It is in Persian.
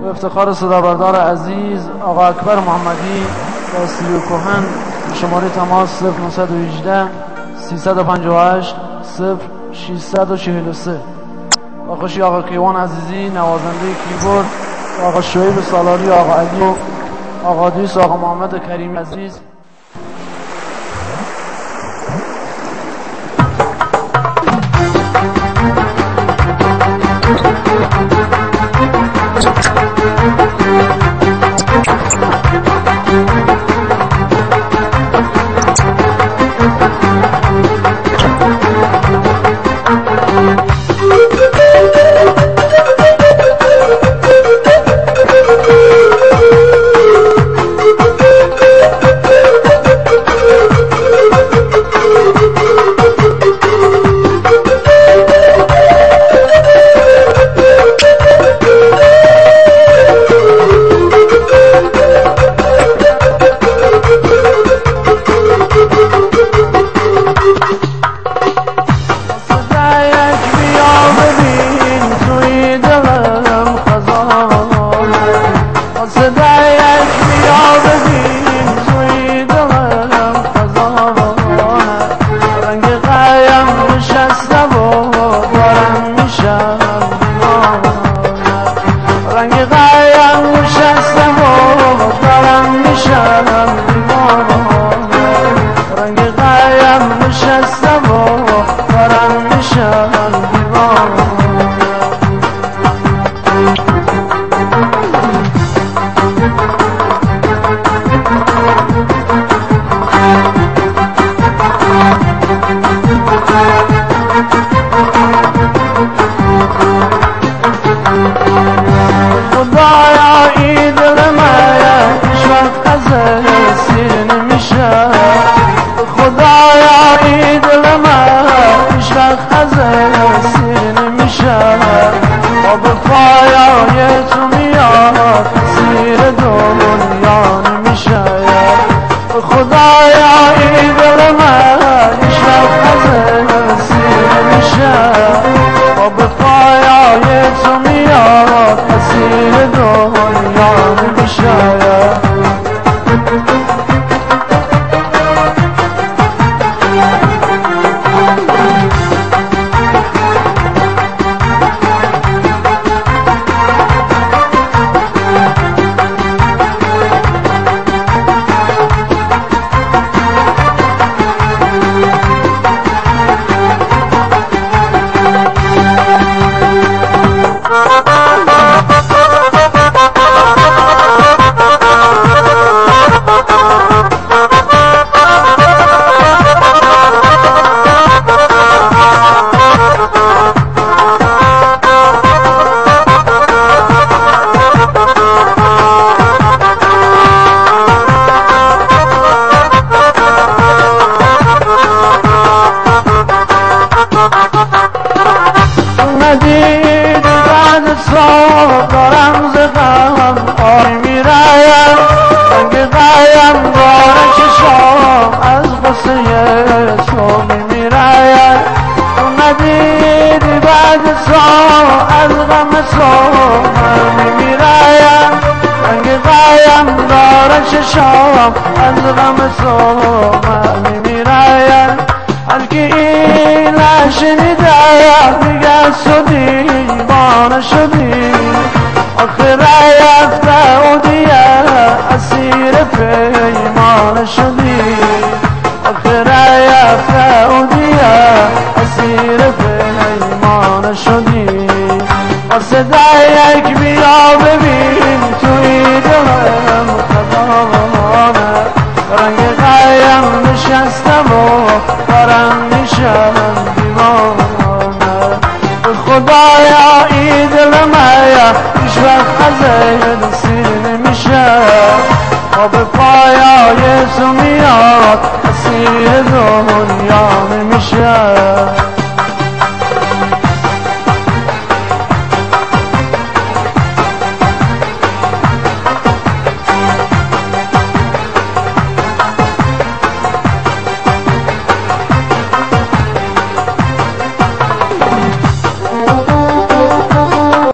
و افتخار صدابردار عزیز آقا اکبر محمدی و استودیو کهن، شماره تماس 0918 358 0643. با خوشی آقا کیوان عزیزی نوازنده کیبورد، آقا شعیب سالاری، آقا علی و آقا دیس، آقا محمد کریم عزیز. شام از غم تو میمیرایم، هرکی این شنیده میگه شدی دیوانه شدی، آخر رفته و دیگه اسیر پیمان شدی، آخر رفته و دیگه اسیر پیمان شدی. با صدای یک بیا ببین توی دلم خزانه، رنگ قایم نشستم و دارم میشم دیوانه. خدایا این دلم هیچ وقت از این سیر نمیشه، با به پایای تو میاد اسیر دنیا نمیشه.